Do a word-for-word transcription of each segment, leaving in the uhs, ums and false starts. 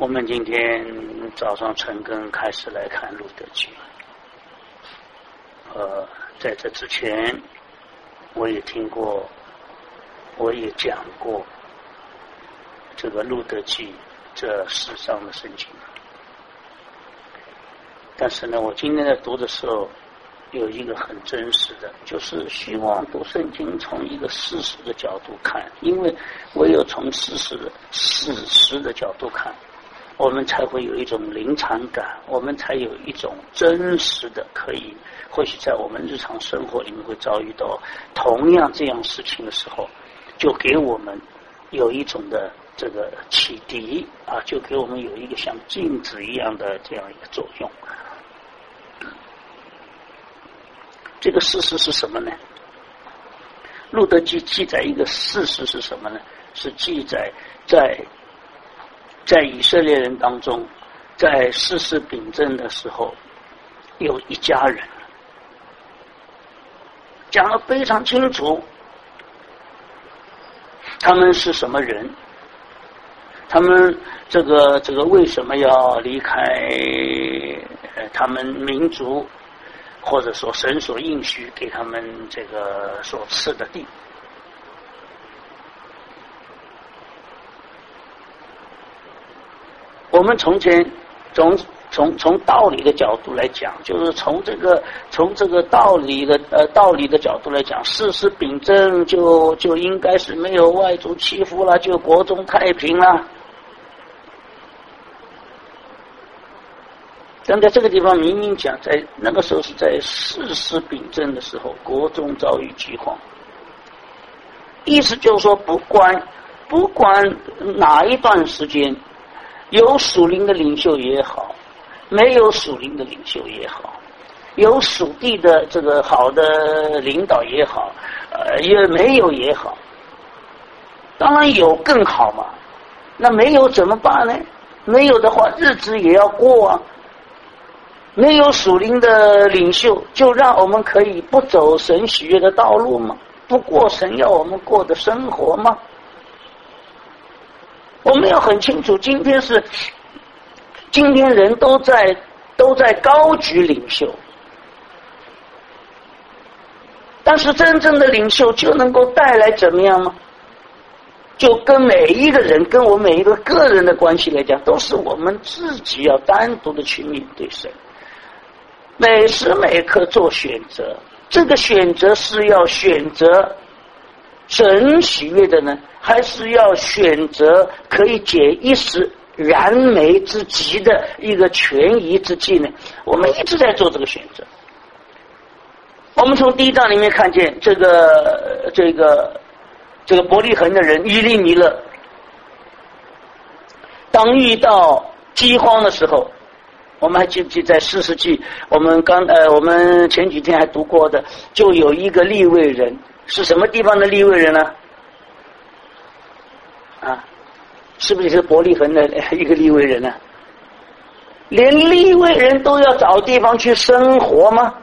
我们今天早上晨更开始来看《路德记》，呃，在这之前我也听过，我也讲过这个《路德记》这世上的圣经，但是呢，我今天在读的时候有一个很真实的，就是希望读圣经从一个事实的角度看，因为唯有从事实的事实的角度看，我们才会有一种临场感，我们才有一种真实的可以，或许在我们日常生活里面会遭遇到同样这样事情的时候，就给我们有一种的这个启迪啊，就给我们有一个像镜子一样的这样一个作用。这个事实是什么呢？路德记记载一个事实是什么呢？是记载在在以色列人当中，在世事秉政的时候，有一家人，讲得非常清楚，他们是什么人，他们这个这个为什么要离开呃他们民族，或者说神所应许给他们这个所赐的地。我们从前从从从道理的角度来讲，就是从这个从这个道理的呃道理的角度来讲，世事秉政就就应该是没有外族欺负了，就国中太平了。但在这个地方明明讲，在那个时候是在世事秉政的时候，国中遭遇饥荒。意思就是说，不管不管哪一段时间，有属灵的领袖也好，没有属灵的领袖也好，有属地的这个好的领导也好，呃，也没有也好，当然有更好嘛。那没有怎么办呢？没有的话，日子也要过啊。没有属灵的领袖，就让我们可以不走神喜悦的道路吗？不过神要我们过的生活吗？我们要很清楚，今天是今天人都在都在高举领袖，但是真正的领袖就能够带来怎么样吗？就跟每一个人跟我每一个个人的关系来讲，都是我们自己要单独的去面对神，每时每刻做选择。这个选择是要选择神喜悦的呢，还是要选择可以解一时燃眉之急的一个权宜之计呢？我们一直在做这个选择。我们从第一章里面看见这个这个这个伯利恒的人以利米勒，当遇到饥荒的时候，我们还记不记得在四世纪，我们刚呃我们前几天还读过的，就有一个利未人，是什么地方的利未人呢？啊，是不是是伯利恒的一个利未人呢？连利未人都要找地方去生活吗？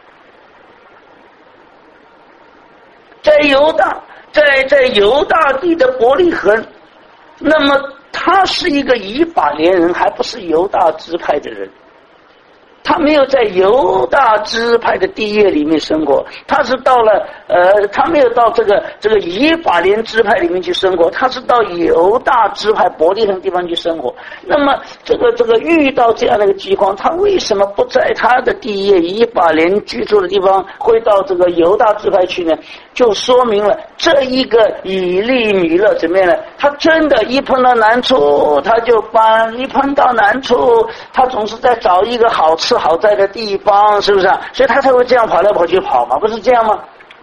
在犹大，在在犹大地的伯利恒，那么他是一个以法莲人，还不是犹大支派的人。他没有在犹大支派的地业里面生活，他是到了呃，他没有到这个这个以法莲支派里面去生活，他是到犹大支派伯利恒地方去生活。那么这个这个遇到这样的一个饥荒，他为什么不在他的地业以法莲居住的地方，会到这个犹大支派去呢？就说明了这一个以利米勒怎么样呢？他真的一碰到难处他就搬，一碰到难处他总是在找一个好吃好在的地方，是不是啊？所以他才会这样跑来跑去跑嘛，不是这样吗？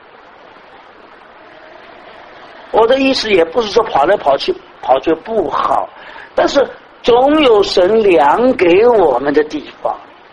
我的意思也不是说跑来跑去跑就不好，但是总有神量给我们的地方。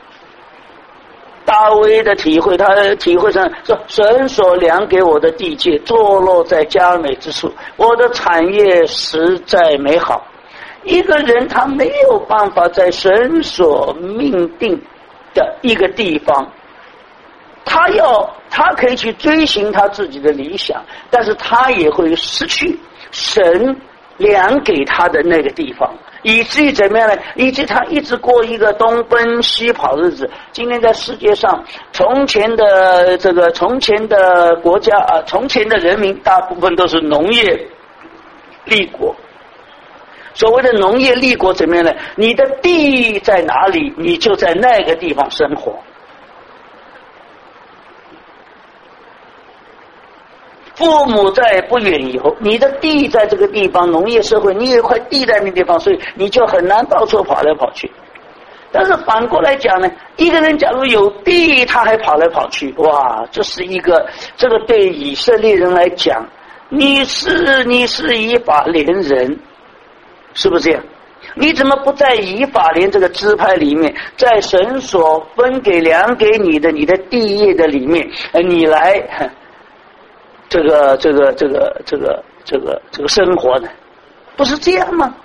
大卫的体会，他体会上说，神所量给我的地界坐落在佳美之处，我的产业实在美好。一个人他没有办法在神所命定的一个地方，他要他可以去追寻他自己的理想，但是他也会失去神量给他的那个地方，以至于怎么样呢？以至于他一直过一个东奔西跑的日子。今天在世界上，从前的这个从前的国家啊，从前的人民大部分都是农业立国。所谓的农业立国怎么样呢？你的地在哪里，你就在那个地方生活。父母在不远游，你的地在这个地方，农业社会，你有一块地在那个地方，所以你就很难到处跑来跑去。但是反过来讲呢，一个人假如有地，他还跑来跑去，哇，这是一个，这个对以色列人来讲，你是你是以法连人，是不是这样？你怎么不在以法连这个支派里面，在神所分给量给你的你的地业的里面，你来这个这个这个这个这个这个生活呢？不是这样吗？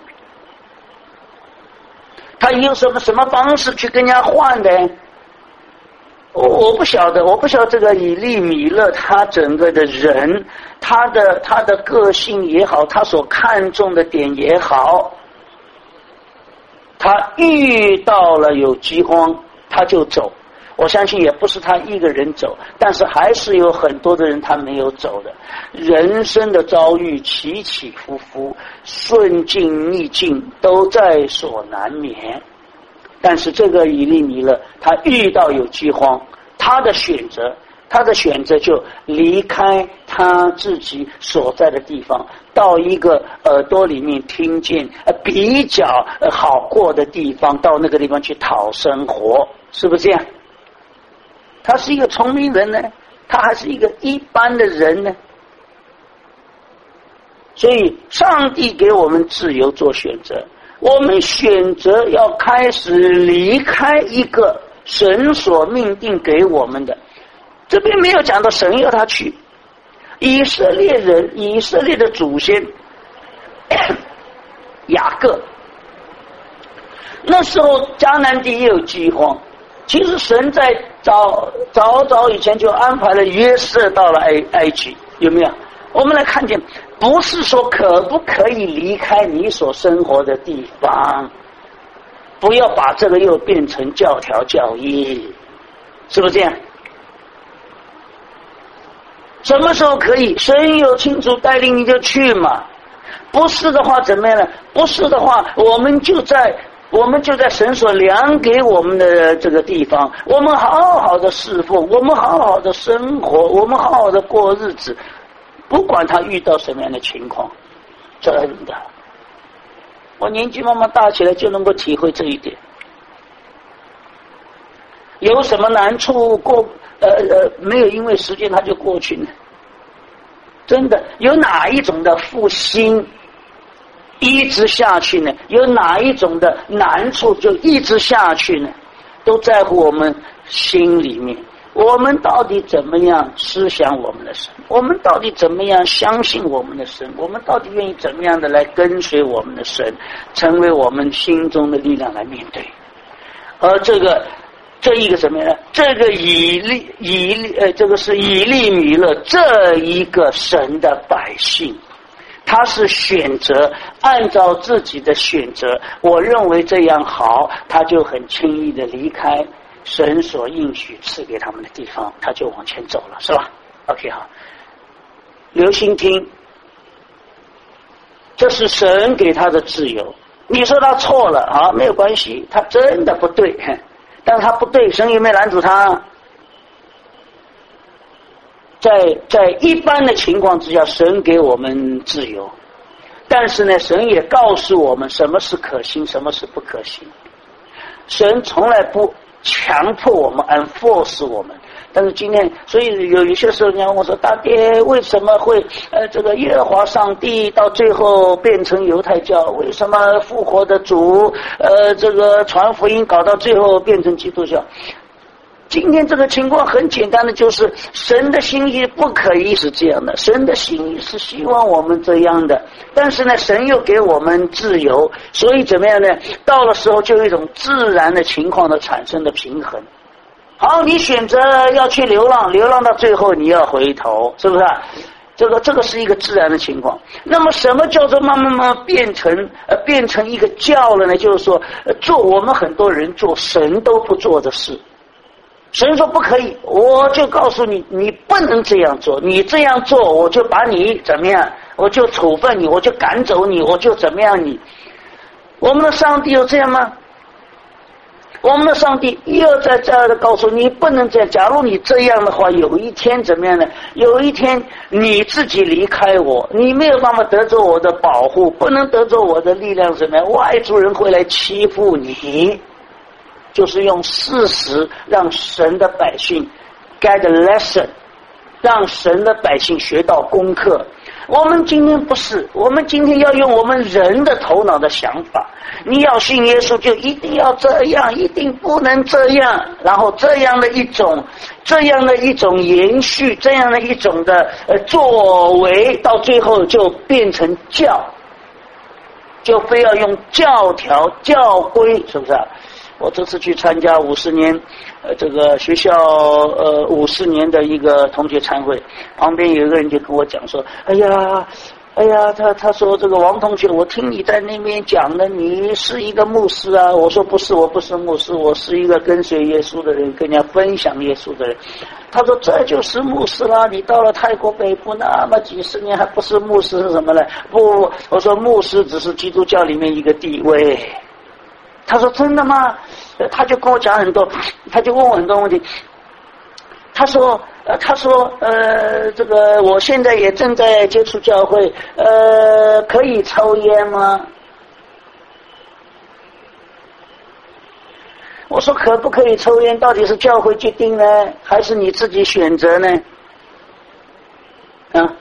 他用什么什么方式去跟人家换的？我我不晓得，我不晓得这个以利米勒他整个的人，他的他的个性也好，他所看重的点也好，他遇到了有饥荒，他就走。我相信也不是他一个人走，但是还是有很多的人他没有走的。人生的遭遇起起伏伏，顺境逆境都在所难免。但是这个以利米勒他遇到有饥荒，他的选择他的选择就离开他自己所在的地方，到一个耳朵里面听见比较好过的地方，到那个地方去讨生活，是不是这样？他是一个聪明人呢，他还是一个一般的人呢。所以上帝给我们自由做选择，我们选择要开始离开一个神所命定给我们的。这边没有讲到神要他去。以色列人，以色列的祖先雅各，那时候迦南地也有饥荒，其实神在早早早以前就安排了约瑟到了埃埃及，有没有？我们来看见，不是说可不可以离开你所生活的地方，不要把这个又变成教条教义，是不是这样？什么时候可以？神有清楚带领你就去嘛，不是的话怎么样呢？不是的话，我们就在我们就在神所量给我们的这个地方，我们好好的侍奉，我们好好的生活，我们好好的过日子，不管他遇到什么样的情况，真的，我年纪慢慢大起来就能够体会这一点。有什么难处过呃呃没有因为时间他就过去呢？真的，有哪一种的复兴一直下去呢？有哪一种的难处就一直下去呢？都在乎我们心里面，我们到底怎么样思想我们的神？我们到底怎么样相信我们的神？我们到底愿意怎么样的来跟随我们的神，成为我们心中的力量来面对？而这个这一个什么呢？这个以利以利呃，这个是以利米勒这一个神的百姓，他是选择按照自己的选择，我认为这样好，他就很轻易的离开神所应许赐给他们的地方，他就往前走了，是吧 ？OK 好，留心听，这是神给他的自由。你说他错了啊，没有关系，他真的不对，但是他不对，神有没有拦阻他？在在一般的情况之下，神给我们自由，但是呢，神也告诉我们什么是可行，什么是不可行。神从来不强迫我们 enforce 我们，但是今天，所以有一些时候，人家问我说：“大爹，为什么会呃这个耶和华上帝到最后变成犹太教？为什么复活的主呃这个传福音搞到最后变成基督教？”今天这个情况很简单的，就是神的心意不可以是这样的，神的心意是希望我们这样的，但是呢，神又给我们自由，所以怎么样呢？到了时候就有一种自然的情况的产生的平衡。好，你选择要去流浪，流浪到最后你要回头，是不是？ 这个这个是一个自然的情况。那么什么叫做慢慢慢变成呃变成一个教了呢？就是说，呃、做我们很多人做神都不做的事。神说不可以，我就告诉你，你不能这样做，你这样做我就把你怎么样，我就处分你，我就赶走你，我就怎么样你。我们的上帝有这样吗？我们的上帝一而再再而的告诉你不能这样，假如你这样的话，有一天怎么样呢？有一天你自己离开我，你没有办法得着我的保护，不能得着我的力量，怎么样？外族人会来欺负你，就是用事实让神的百姓 get a lesson， 让神的百姓学到功课。我们今天不是，我们今天要用我们人的头脑的想法，你要信耶稣就一定要这样，一定不能这样，然后这样的一种这样的一种延续，这样的一种的呃作为，到最后就变成教，就非要用教条教规，是不是啊？我这次去参加五十年呃这个学校呃五十年的一个同学参会，旁边有一个人就跟我讲说，哎呀哎呀他他说这个王同学，我听你在那边讲的，你是一个牧师啊。我说不是，我不是牧师，我是一个跟随耶稣的人，跟人家分享耶稣的人。他说这就是牧师啦，你到了泰国北部那么几十年还不是牧师是什么呢？不，我说牧师只是基督教里面一个地位。他说真的吗？他就跟我讲很多，他就问我很多问题。他说呃他说呃这个我现在也正在接触教会，呃可以抽烟吗？我说可不可以抽烟到底是教会决定呢，还是你自己选择呢？啊，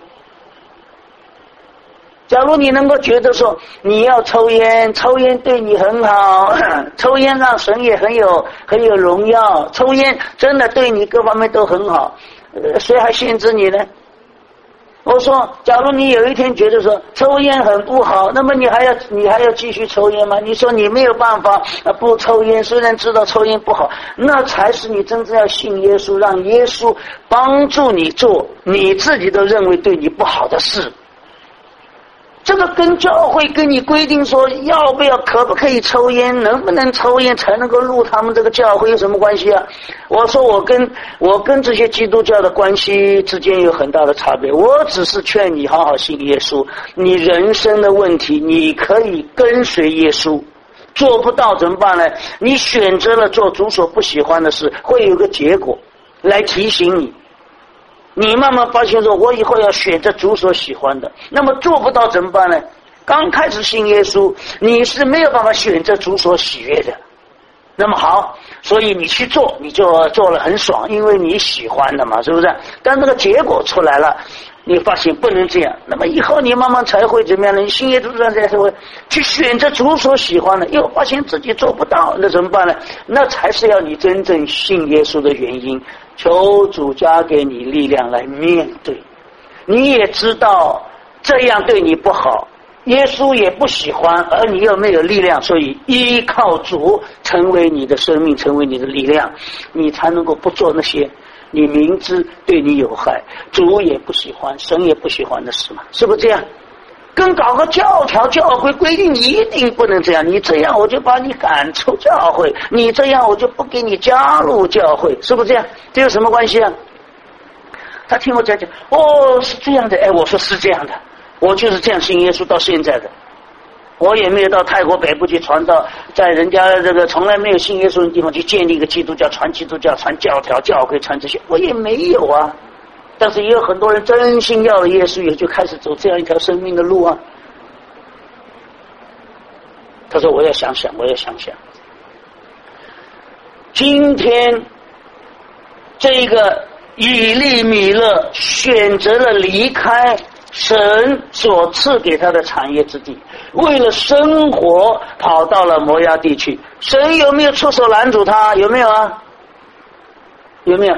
假如你能够觉得说你要抽烟，抽烟对你很好，抽烟让神也很有很有荣耀，抽烟真的对你各方面都很好，呃，谁还限制你呢？我说假如你有一天觉得说抽烟很不好，那么你还要你还要继续抽烟吗？你说你没有办法不抽烟，虽然知道抽烟不好，那才是你真正要信耶稣，让耶稣帮助你做你自己都认为对你不好的事。这个跟教会跟你规定说要不要可不可以抽烟，能不能抽烟才能够入他们这个教会有什么关系啊？我说我跟我跟这些基督教的关系之间有很大的差别，我只是劝你好好信耶稣，你人生的问题你可以跟随耶稣，做不到怎么办呢？你选择了做主所不喜欢的事，会有个结果来提醒你，你慢慢发现说我以后要选择主所喜欢的，那么做不到怎么办呢？刚开始信耶稣你是没有办法选择主所喜悦的，那么好，所以你去做你就做了很爽，因为你喜欢的嘛，是不是？但这个结果出来了，你发现不能这样，那么以后你慢慢才会怎么样呢？你信耶稣才会去选择主所喜欢的，又发现自己做不到，那怎么办呢？那才是要你真正信耶稣的原因。求主加给你力量来面对，你也知道这样对你不好，耶稣也不喜欢，而你又没有力量，所以依靠主成为你的生命，成为你的力量，你才能够不做那些你明知对你有害，主也不喜欢，神也不喜欢的事嘛，是不是这样？跟搞个教条教规规定你一定不能这样，你这样我就把你赶出教会，你这样我就不给你加入教会，是不是这样？这有什么关系啊？他听我讲讲，哦，是这样的，哎，我说是这样的，我就是这样信耶稣到现在的，我也没有到泰国北部去传道，在人家这个从来没有信耶稣的地方去建立一个基督教，传基督教，传教条教规，传这些，我也没有啊。但是也有很多人真心要了耶稣，也就开始走这样一条生命的路啊。他说我要想想，我要想想，今天这个以利米勒选择了离开神所赐给他的产业之地，为了生活跑到了摩押地区，神有没有出手拦阻他？有没有啊？有没有？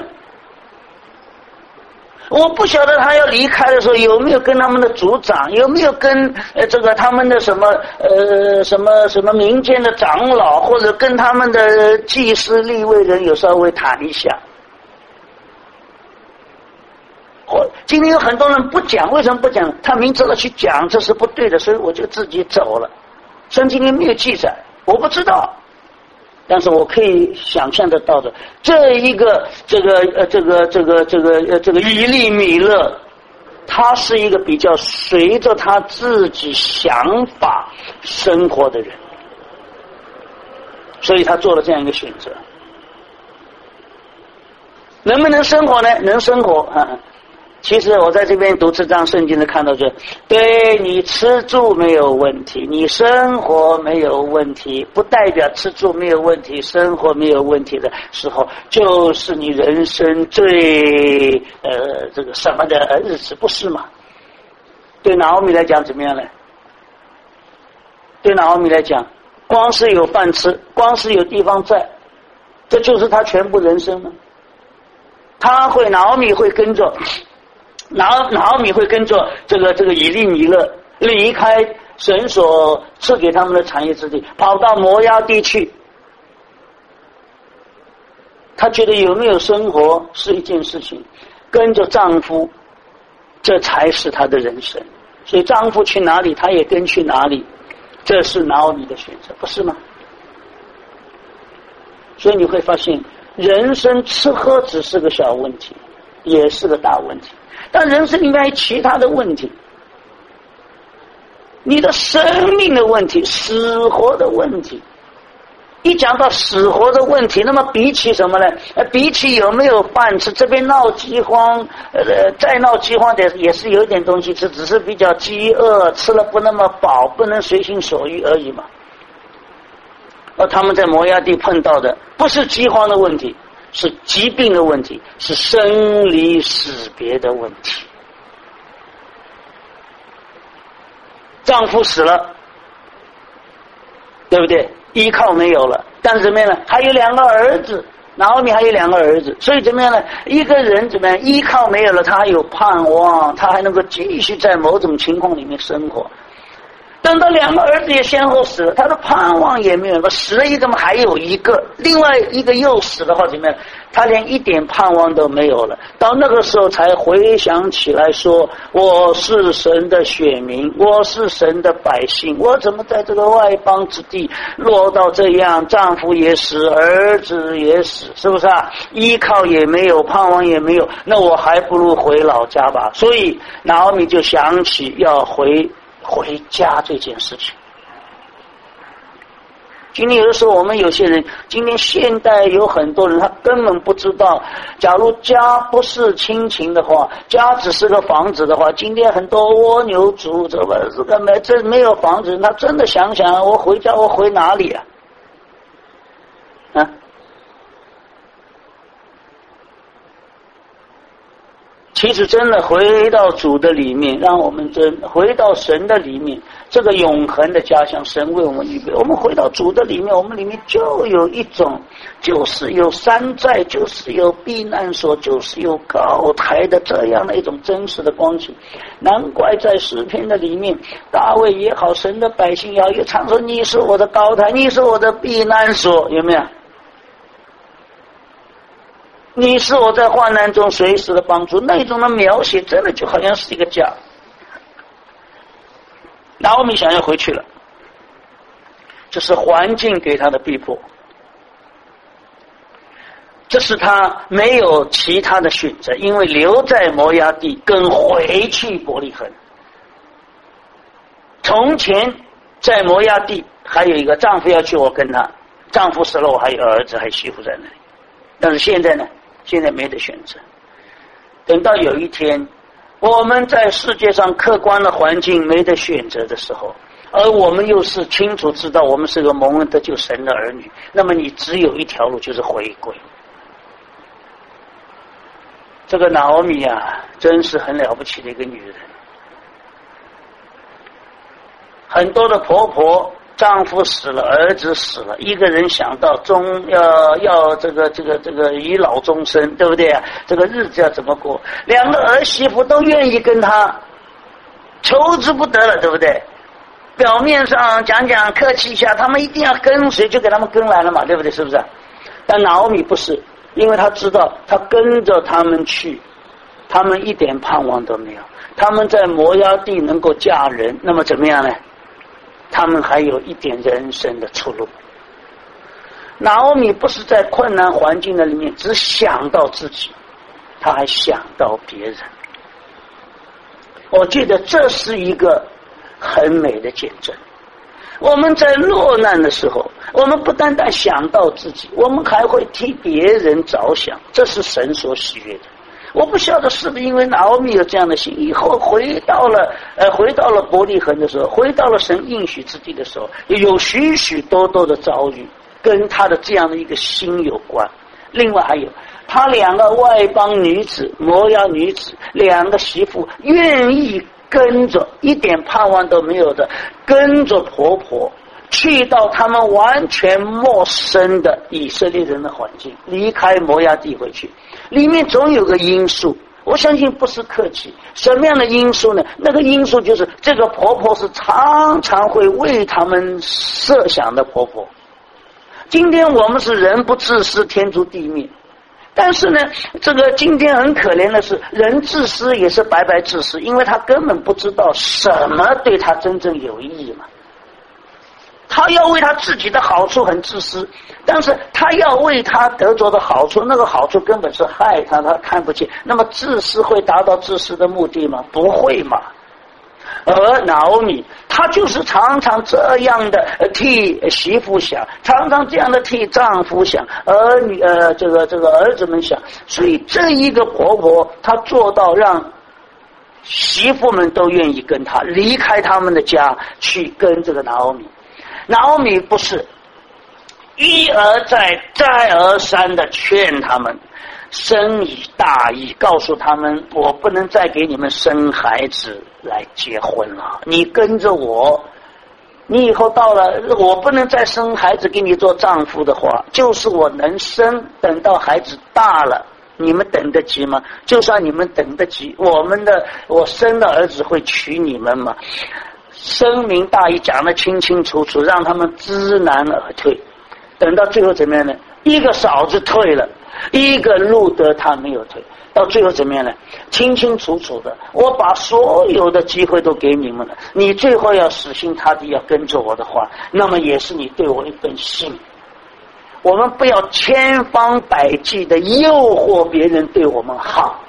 我不晓得他要离开的时候有没有跟他们的族长，有没有跟呃这个他们的什么呃什么什么民间的长老，或者跟他们的祭司利未人有稍微谈一下。或今天有很多人不讲，为什么不讲？他明知道去讲这是不对的，所以我就自己走了。圣经里没有记载，我不知道，但是我可以想象得到的，这一个这个呃这个这个这个呃这个以利米勒，他是一个比较随着他自己想法生活的人，所以他做了这样一个选择。能不能生活呢？能生活啊！其实我在这边读这章圣经的看到这，对，你吃住没有问题，你生活没有问题，不代表吃住没有问题，生活没有问题的时候，就是你人生最呃这个什么的日子，不是吗？对拿俄米来讲怎么样呢？对拿俄米来讲，光是有饭吃，光是有地方在，这就是他全部人生吗？他会拿俄米会跟着拿拿俄米会跟着这个这个以利米勒离开神所赐给他们的产业之地，跑到摩押地去。他觉得有没有生活是一件事情，跟着丈夫这才是他的人生，所以丈夫去哪里他也跟去哪里，这是拿俄米的选择，不是吗？所以你会发现人生吃喝只是个小问题，也是个大问题，但人生里面还有其他的问题，你的生命的问题，死活的问题。一讲到死活的问题，那么比起什么呢？比起有没有饭吃，这边闹饥荒，呃，再闹饥荒的也是有点东西吃，只是比较饥饿，吃了不那么饱，不能随心所欲而已嘛。而他们在摩押地碰到的不是饥荒的问题，是疾病的问题，是生离死别的问题。丈夫死了，对不对？依靠没有了，但是怎么样呢？还有两个儿子，拿俄米还有两个儿子，所以怎么样呢？一个人怎么样？依靠没有了，他还有盼望，他还能够继续在某种情况里面生活。等到两个儿子也先后死了，他的盼望也没有了，死了一个嘛，还有一个，另外一个又死的话怎么样？他连一点盼望都没有了。到那个时候才回想起来说，我是神的选民，我是神的百姓，我怎么在这个外邦之地落到这样，丈夫也死，儿子也死，是不是啊？依靠也没有，盼望也没有，那我还不如回老家吧。所以拿俄米就想起要回回家这件事情。今天有的时候我们有些人，今天现代有很多人他根本不知道，假如家不是亲情的话，家只是个房子的话，今天很多蜗牛族这个这个没这没有房子，他真的想想我回家我回哪里啊？啊？其实真的回到主的里面，让我们真回到神的里面，这个永恒的家乡，神为我们预备。我们回到主的里面，我们里面就有一种，就是有山寨，就是有避难所，就是有高台的这样的一种真实的光景。难怪在诗篇的里面，大卫也好，神的百姓也好，也常说你是我的高台，你是我的避难所，有没有？你是我在患难中随时的帮助，那种的描写真的就好像是一个家。拿俄米想要回去了，这是环境给他的逼迫，这是他没有其他的选择，因为留在摩押地跟回去伯利恒。从前在摩押地还有一个丈夫要去，我跟他丈夫死了，我还有儿子还有媳妇在那里，但是现在呢，现在没得选择。等到有一天我们在世界上客观的环境没得选择的时候，而我们又是清楚知道我们是个蒙恩得救神的儿女，那么你只有一条路，就是回归。这个拿俄米啊，真是很了不起的一个女人。很多的婆婆丈夫死了，儿子死了，一个人想到终要要这个这个这个以老终生，对不对啊？这个日子要怎么过？两个儿媳妇都愿意跟他，求之不得了，对不对？表面上讲讲客气一下，他们一定要跟随，就给他们跟来了嘛，对不对？是不是？但拿俄米不是，因为他知道他跟着他们去， 他们一点盼望都没有。他们在摩押地能够嫁人，那么怎么样呢？他们还有一点人生的出路。拿俄米不是在困难环境的里面只想到自己，他还想到别人。我觉得这是一个很美的见证。我们在落难的时候，我们不单单想到自己，我们还会替别人着想，这是神所喜悦的。我不晓得是不是因为拿俄米有这样的心，以后回到了呃回到了伯利恒的时候，回到了神应许之地的时候，有许许多多的遭遇跟他的这样的一个心有关。另外还有他两个外邦女子，摩押女子，两个媳妇愿意跟着，一点盼望都没有的，跟着婆婆去到他们完全陌生的以色列人的环境，离开摩押地回去。里面总有个因素，我相信不是客气。什么样的因素呢？那个因素就是这个婆婆是常常会为他们设想的婆婆。今天我们是人不自私，天诛地灭。但是呢，这个今天很可怜的是，人自私也是白白自私，因为他根本不知道什么对他真正有意义嘛。他要为他自己的好处很自私，但是他要为他得着的好处，那个好处根本是害他，他看不见。那么自私会达到自私的目的吗？不会嘛。而拿俄米她就是常常这样的替媳妇想，常常这样的替丈夫想，儿女呃这个这个儿子们想，所以这一个婆婆她做到让媳妇们都愿意跟她离开他们的家去跟这个拿俄米。拿俄米不是一而再再而三的劝他们，深以大义，告诉他们我不能再给你们生孩子来结婚了，你跟着我，你以后到了我不能再生孩子给你做丈夫的话，就是我能生，等到孩子大了你们等得及吗？就算你们等得及，我们的我生的儿子会娶你们吗？深明大义，讲得清清楚楚，让他们知难而退。等到最后怎么样呢？一个嫂子退了，一个路德他没有退，到最后怎么样呢？清清楚楚的，我把所有的机会都给你们了，你最后要死心塌地要跟着我的话，那么也是你对我一份信。我们不要千方百计的诱惑别人对我们好。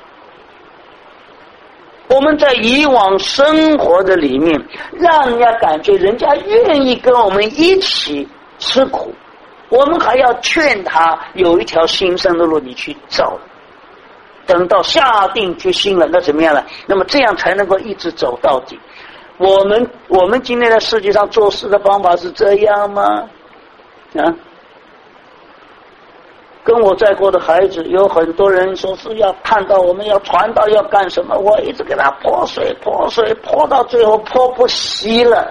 我们在以往生活的里面，让人家感觉人家愿意跟我们一起吃苦，我们还要劝他有一条新生的路你去走。等到下定决心了，那怎么样了？那么这样才能够一直走到底。我们我们今天在世界上做事的方法是这样吗？啊？跟我在过的孩子有很多人说是要看到我们要传道要干什么，我一直给他泼水泼水泼到最后泼不熄了，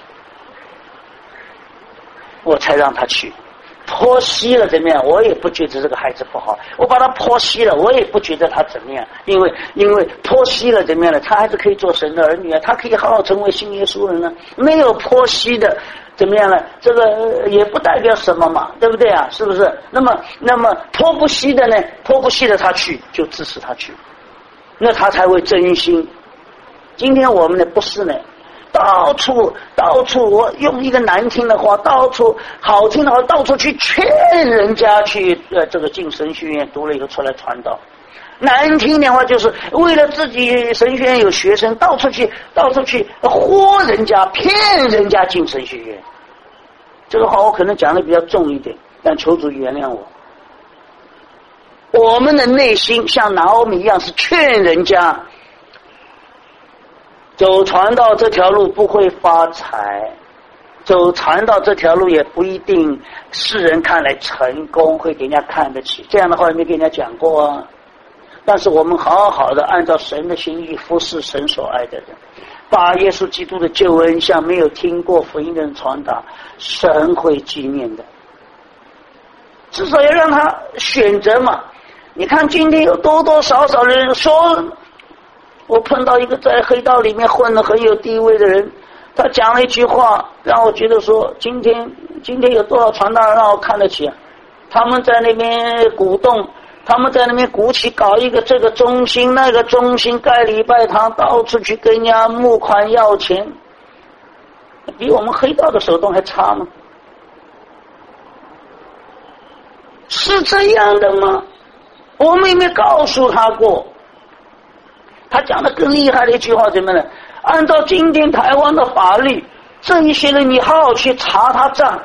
我才让他去。泼熄了怎么样？我也不觉得这个孩子不好，我把他泼熄了，我也不觉得他怎么样，因为因为泼熄了怎么样呢？他还是可以做神的儿女啊，他可以好好成为信耶稣人呢。没有泼熄的怎么样呢？这个也不代表什么嘛，对不对啊？是不是？那么那么泼不熄的呢？泼不熄的他去就支持他去，那他才会真心。今天我们呢不是呢，到处到处，我用一个难听的话，到处好听的话，到处去劝人家去呃这个进神学院，读了以后出来传道。难听点话就是为了自己神学院有学生，到处去到处去豁人家，骗人家进神学院。这个话我可能讲的比较重一点，但求主原谅我。我们的内心像拿俄米一样，是劝人家走传道这条路不会发财，走传道这条路也不一定世人看来成功，会给人家看得起。这样的话也没给人家讲过啊。但是我们好好的按照神的心意服侍神所爱的人，把耶稣基督的救恩向没有听过福音的人传达，神会纪念的。至少要让他选择嘛。你看今天有多多少少的人说，我碰到一个在黑道里面混得很有地位的人，他讲了一句话让我觉得说，今天今天有多少传道人让我看得起啊？他们在那边鼓动他们在那边鼓起搞一个这个中心那个中心，盖礼拜堂，到处去跟人家募款要钱，比我们黑道的手段还差吗？是这样的吗？我们也没告诉他过。他讲的更厉害的一句话怎么呢？按照今天台湾的法律，这一些人你好好去查他账，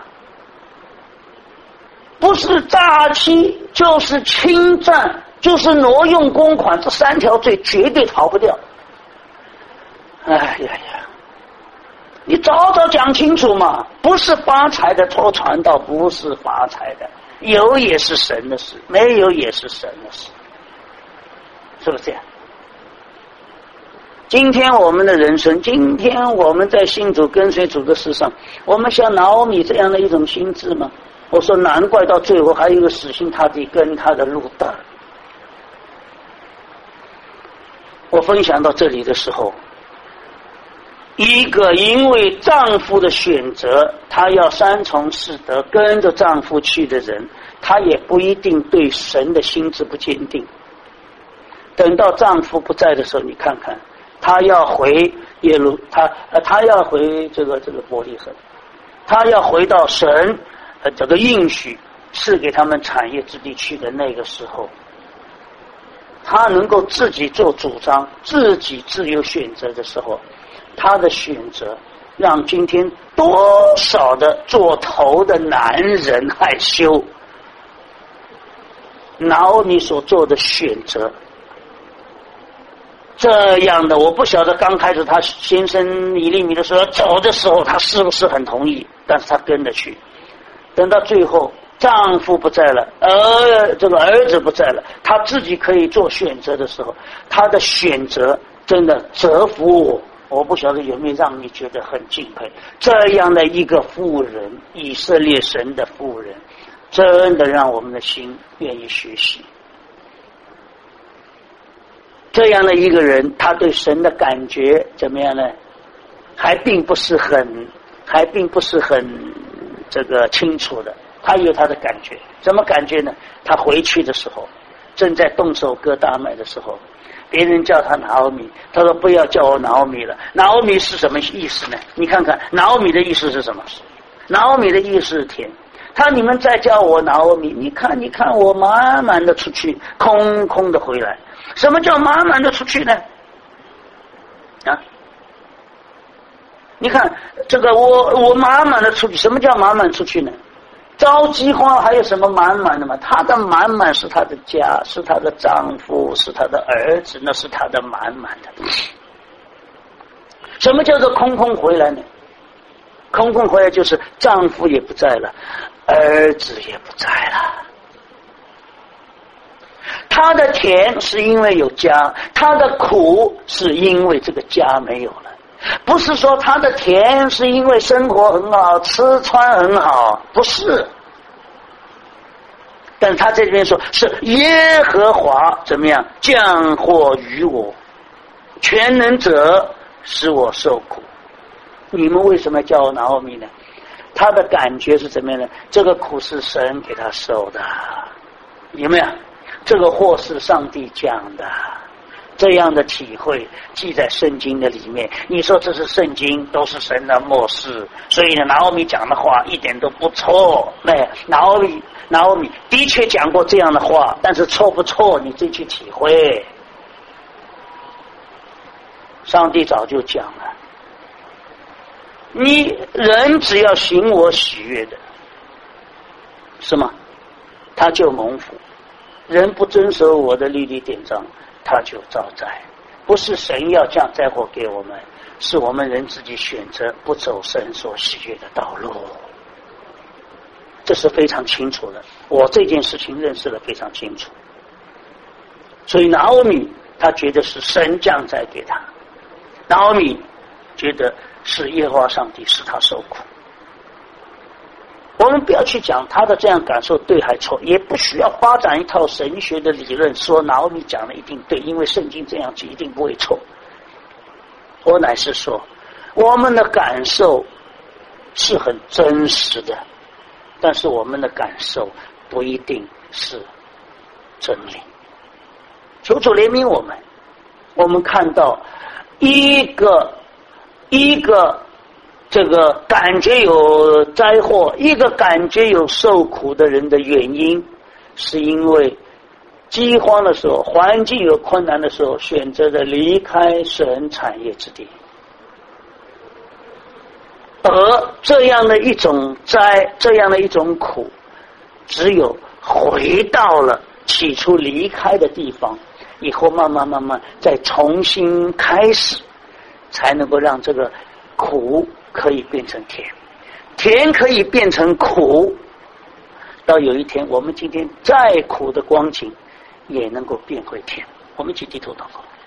不是诈欺就是侵占就是挪用公款，这三条罪绝对逃不掉。哎呀呀，你早早讲清楚嘛！不是发财的做传道，不是发财的，有也是神的事，没有也是神的事，是不是这样？今天我们的人生，今天我们在信主跟随主的事上，我们像拿俄米这样的一种心智吗？我说难怪到最后还有一个死心塌地跟他的路德。我分享到这里的时候，一个因为丈夫的选择，她要三从四德跟着丈夫去的人，她也不一定对神的心智不坚定。等到丈夫不在的时候，你看看她要回耶路，她呃她要回这个这个伯利恒，她要回到神呃这个应许赐给他们产业之地去的那个时候，她能够自己做主张，自己自由选择的时候，她的选择让今天多少的做头的男人害羞。拿俄米所做的选择这样的，我不晓得刚开始他先生以利米的时候走的时候，他是不是很同意？但是他跟着去。等到最后，丈夫不在了，儿这个儿子不在了，他自己可以做选择的时候，他的选择真的折服我。我不晓得有没有让你觉得很敬佩？这样的一个妇人，以色列神的妇人，真的让我们的心愿意学习。这样的一个人，他对神的感觉怎么样呢？还并不是很，还并不是很这个清楚的。他有他的感觉，什么感觉呢？他回去的时候，正在动手割大麦的时候，别人叫他拿俄米，他说不要叫我拿俄米了。拿俄米是什么意思呢？你看看拿俄米的意思是什么？拿俄米的意思是田。他你们再叫我拿俄米，你看你看我满满的出去，空空的回来。什么叫满满的出去呢？啊，你看这个我我满满的出去，什么叫满满出去呢？着饥荒还有什么满满的吗？他的满满是他的家，是他的丈夫，是他的儿子，那是他的满满的。什么叫做空空回来呢？空空回来就是丈夫也不在了，儿子也不在了。他的甜是因为有家，他的苦是因为这个家没有了。不是说他的甜是因为生活很好，吃穿很好，不是。但他这边说是耶和华怎么样降祸于我，全能者使我受苦。你们为什么叫我拿俄米呢？他的感觉是怎么样呢？这个苦是神给他受的，有没有？这个祸是上帝降的，这样的体会记在圣经的里面。你说这是圣经，都是神的默示，所以呢，拿俄米讲的话一点都不错。那拿俄米，拿俄米的确讲过这样的话，但是错不错，你自己去体会。上帝早就讲了，你人只要行我喜悦的，是吗？他就蒙福。人不遵守我的律例典章，他就遭灾。不是神要降灾祸给我们，是我们人自己选择不走神所喜悦的道路。这是非常清楚的，我这件事情认识得非常清楚。所以拿俄米他觉得是神降灾给他，拿俄米觉得是耶和华上帝使他受苦。我们不要去讲他的这样感受对还错，也不需要发展一套神学的理论说拿俄米讲的一定对，因为圣经这样就一定不会错。我乃是说我们的感受是很真实的，但是我们的感受不一定是真理。求主怜悯我们，我们看到一个一个这个感觉有灾祸，一个感觉有受苦的人的原因，是因为饥荒的时候，环境有困难的时候，选择的离开神产业之地。而这样的一种灾，这样的一种苦，只有回到了起初离开的地方以后，慢慢慢慢再重新开始，才能够让这个苦可以变成甜，甜可以变成苦，到有一天我们今天再苦的光景也能够变回甜。我们一起低头祷告。